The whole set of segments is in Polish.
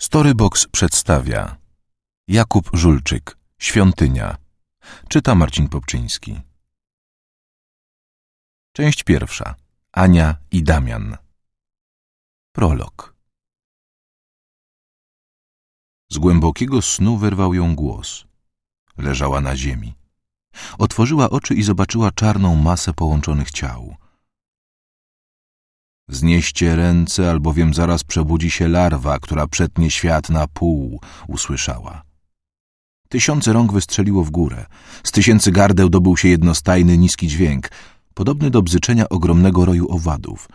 Storybox przedstawia Jakub Żulczyk, Świątynia. Czyta Marcin Popczyński. Część pierwsza. Ania i Damian. Prolog. Z głębokiego snu wyrwał ją głos. Leżała na ziemi. Otworzyła oczy i zobaczyła czarną masę połączonych ciał. Wznieście ręce, albowiem zaraz przebudzi się larwa, która przetnie świat na pół, usłyszała. Tysiące rąk wystrzeliło w górę. Z tysięcy gardeł dobył się jednostajny, niski dźwięk, podobny do bzyczenia ogromnego roju owadów.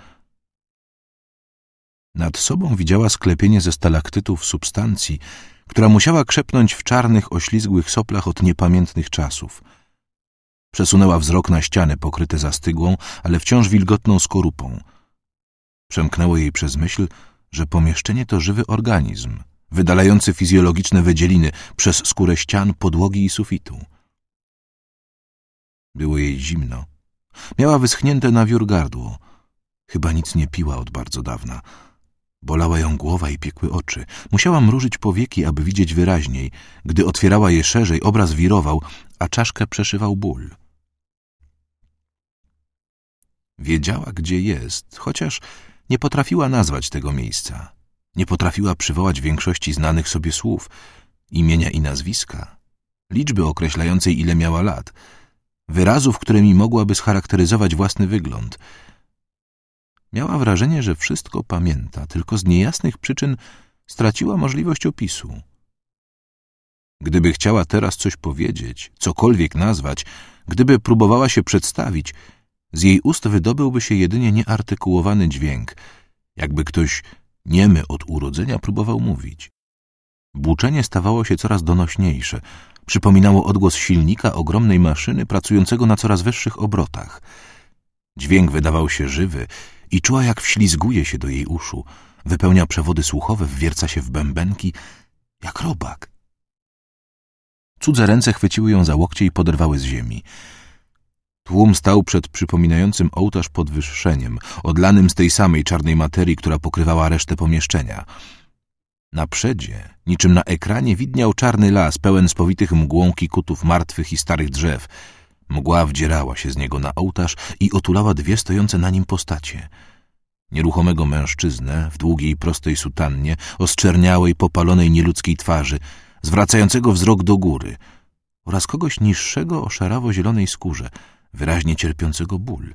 Nad sobą widziała sklepienie ze stalaktytów substancji, która musiała krzepnąć w czarnych, oślizgłych soplach od niepamiętnych czasów. Przesunęła wzrok na ściany pokryte zastygłą, ale wciąż wilgotną skorupą. Przemknęło jej przez myśl, że pomieszczenie to żywy organizm, wydalający fizjologiczne wydzieliny przez skórę ścian, podłogi i sufitu. Było jej zimno. Miała wyschnięte na wiór gardło. Chyba nic nie piła od bardzo dawna. Bolała ją głowa i piekły oczy. Musiała mrużyć powieki, aby widzieć wyraźniej. Gdy otwierała je szerzej, obraz wirował, a czaszkę przeszywał ból. Wiedziała, gdzie jest, chociaż nie potrafiła nazwać tego miejsca. Nie potrafiła przywołać większości znanych sobie słów, imienia i nazwiska, liczby określającej, ile miała lat, wyrazów, którymi mogłaby scharakteryzować własny wygląd. Miała wrażenie, że wszystko pamięta, tylko z niejasnych przyczyn straciła możliwość opisu. Gdyby chciała teraz coś powiedzieć, cokolwiek nazwać, gdyby próbowała się przedstawić, z jej ust wydobyłby się jedynie nieartykułowany dźwięk, jakby ktoś niemy od urodzenia próbował mówić. Buczenie stawało się coraz donośniejsze. Przypominało odgłos silnika ogromnej maszyny pracującego na coraz wyższych obrotach. Dźwięk wydawał się żywy i czuła, jak wślizguje się do jej uszu, wypełnia przewody słuchowe, wwierca się w bębenki, jak robak. Cudze ręce chwyciły ją za łokcie i poderwały z ziemi. Tłum stał przed przypominającym ołtarz podwyższeniem, odlanym z tej samej czarnej materii, która pokrywała resztę pomieszczenia. Na przedzie, niczym na ekranie, widniał czarny las, pełen spowitych mgłą kikutów martwych i starych drzew. Mgła wdzierała się z niego na ołtarz i otulała dwie stojące na nim postacie. Nieruchomego mężczyznę w długiej, prostej sutannie, o zczerniałej, popalonej nieludzkiej twarzy, zwracającego wzrok do góry, oraz kogoś niższego o szarawo-zielonej skórze, wyraźnie cierpiącego ból.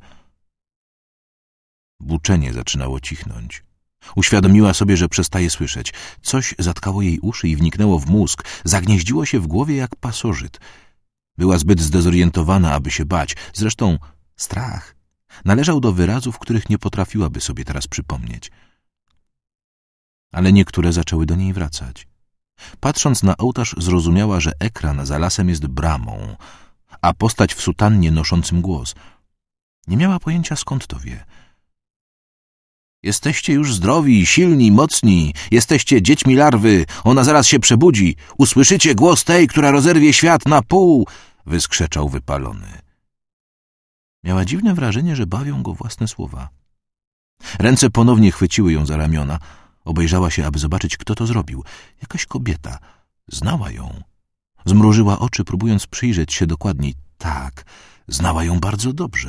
Buczenie zaczynało cichnąć. Uświadomiła sobie, że przestaje słyszeć. Coś zatkało jej uszy i wniknęło w mózg, zagnieździło się w głowie jak pasożyt. Była zbyt zdezorientowana, aby się bać. Zresztą strach należał do wyrazów, których nie potrafiłaby sobie teraz przypomnieć. Ale niektóre zaczęły do niej wracać. Patrząc na ołtarz, zrozumiała, że ekran za lasem jest bramą, a postać w sutannie noszącym głos. Nie miała pojęcia, skąd to wie. Jesteście już zdrowi, silni, mocni. Jesteście dziećmi larwy. Ona zaraz się przebudzi. Usłyszycie głos tej, która rozerwie świat na pół, wyskrzeczał wypalony. Miała dziwne wrażenie, że bawią go własne słowa. Ręce ponownie chwyciły ją za ramiona. Obejrzała się, aby zobaczyć, kto to zrobił. Jakaś kobieta. Znała ją. Zmrużyła oczy, próbując przyjrzeć się dokładniej. Tak, znała ją bardzo dobrze.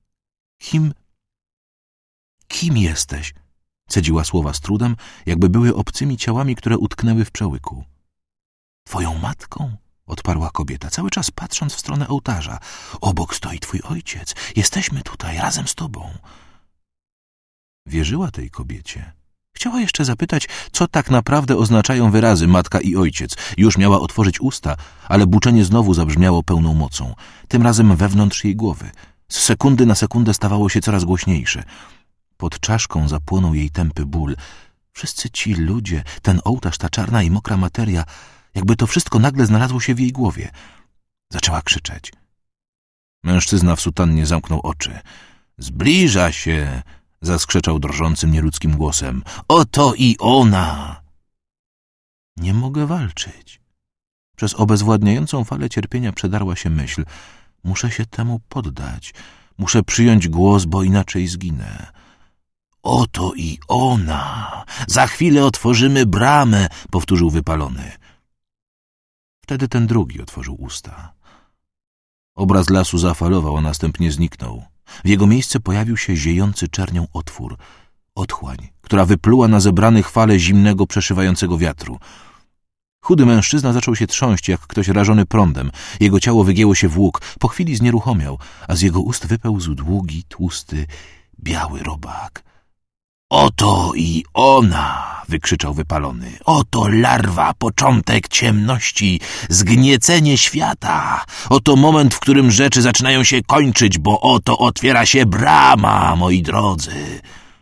Kim jesteś? Cedziła słowa z trudem, jakby były obcymi ciałami, które utknęły w przełyku. Twoją matką? Odparła kobieta, cały czas patrząc w stronę ołtarza. Obok stoi twój ojciec. Jesteśmy tutaj, razem z tobą. Wierzyła tej kobiecie. Chciała jeszcze zapytać, co tak naprawdę oznaczają wyrazy matka i ojciec. Już miała otworzyć usta, ale buczenie znowu zabrzmiało pełną mocą. Tym razem wewnątrz jej głowy. Z sekundy na sekundę stawało się coraz głośniejsze. Pod czaszką zapłonął jej tępy ból. Wszyscy ci ludzie, ten ołtarz, ta czarna i mokra materia, jakby to wszystko nagle znalazło się w jej głowie. Zaczęła krzyczeć. Mężczyzna w sutannie zamknął oczy. Zbliża się! Zaskrzeczał drżącym, nieludzkim głosem. Oto i ona! Nie mogę walczyć. Przez obezwładniającą falę cierpienia przedarła się myśl. Muszę się temu poddać. Muszę przyjąć głos, bo inaczej zginę. Oto i ona! Za chwilę otworzymy bramę, powtórzył Wypalony. Wtedy ten drugi otworzył usta. Obraz lasu zafalował, a następnie zniknął. W jego miejsce pojawił się ziejący czernią otwór. Otchłań, która wypluła na zebranych fale zimnego, przeszywającego wiatru. Chudy mężczyzna zaczął się trząść, jak ktoś rażony prądem. Jego ciało wygięło się w łuk. Po chwili znieruchomiał, a z jego ust wypełzł długi, tłusty, biały robak. Oto i ona! Wykrzyczał Wypalony. Oto larwa, początek ciemności, zgniecenie świata. Oto moment, w którym rzeczy zaczynają się kończyć, bo oto otwiera się brama, moi drodzy.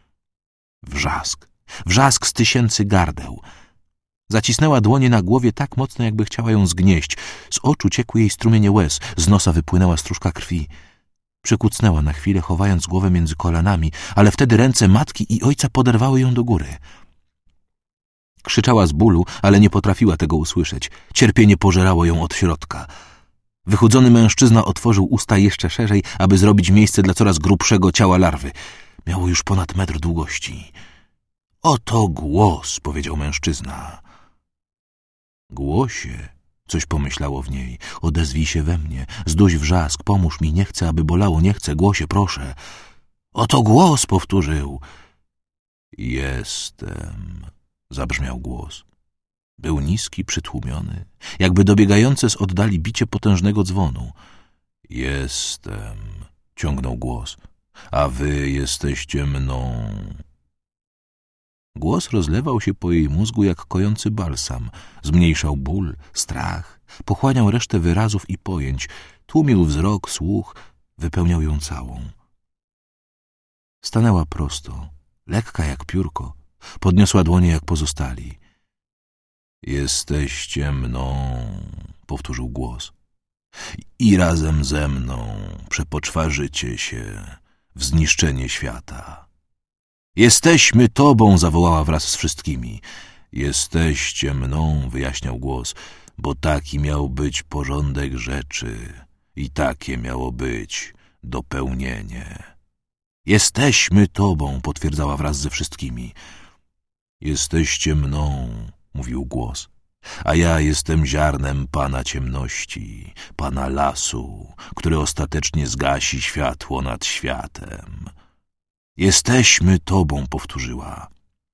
Wrzask z tysięcy gardeł. Zacisnęła dłonie na głowie tak mocno, jakby chciała ją zgnieść. Z oczu ciekły jej strumienie łez, z nosa wypłynęła stróżka krwi. Przykucnęła na chwilę, chowając głowę między kolanami, ale wtedy ręce matki i ojca poderwały ją do góry. Krzyczała z bólu, ale nie potrafiła tego usłyszeć. Cierpienie pożerało ją od środka. Wychudzony mężczyzna otworzył usta jeszcze szerzej, aby zrobić miejsce dla coraz grubszego ciała larwy. Miało już ponad metr długości. Oto głos, powiedział mężczyzna. Głosie, coś pomyślało w niej. Odezwij się we mnie, zduś wrzask, pomóż mi, nie chcę, aby bolało, nie chcę, głosie, proszę. Oto głos, powtórzył. Jestem, zabrzmiał głos. Był niski, przytłumiony, jakby dobiegające z oddali bicie potężnego dzwonu. Jestem, ciągnął głos, a wy jesteście mną. Głos rozlewał się po jej mózgu jak kojący balsam. Zmniejszał ból, strach, pochłaniał resztę wyrazów i pojęć, tłumił wzrok, słuch, wypełniał ją całą. Stanęła prosto, lekka jak piórko, podniosła dłonie jak pozostali. Jesteście mną, powtórzył głos, i razem ze mną przepoczwarzycie się w zniszczenie świata. Jesteśmy tobą, zawołała wraz z wszystkimi. Jesteście mną, wyjaśniał głos, bo taki miał być porządek rzeczy i takie miało być dopełnienie. Jesteśmy tobą, potwierdzała wraz ze wszystkimi. Jesteście mną, mówił głos, a ja jestem ziarnem Pana ciemności, Pana lasu, który ostatecznie zgasi światło nad światem. Jesteśmy tobą, powtórzyła.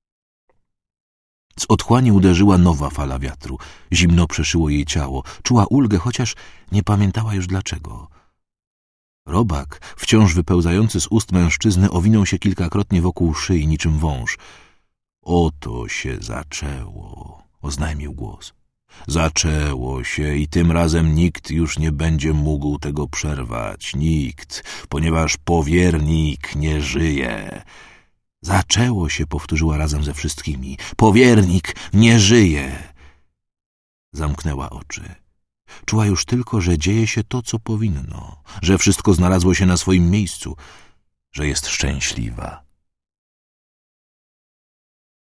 Z otchłani uderzyła nowa fala wiatru. Zimno przeszyło jej ciało. Czuła ulgę, chociaż nie pamiętała już dlaczego. Robak, wciąż wypełzający z ust mężczyzny, owinął się kilkakrotnie wokół szyi niczym wąż. Oto się zaczęło, oznajmił głos. Zaczęło się i tym razem nikt już nie będzie mógł tego przerwać. Nikt, ponieważ powiernik nie żyje. Zaczęło się, powtórzyła razem ze wszystkimi. Powiernik nie żyje. Zamknęła oczy. Czuła już tylko, że dzieje się to, co powinno, że wszystko znalazło się na swoim miejscu, że jest szczęśliwa.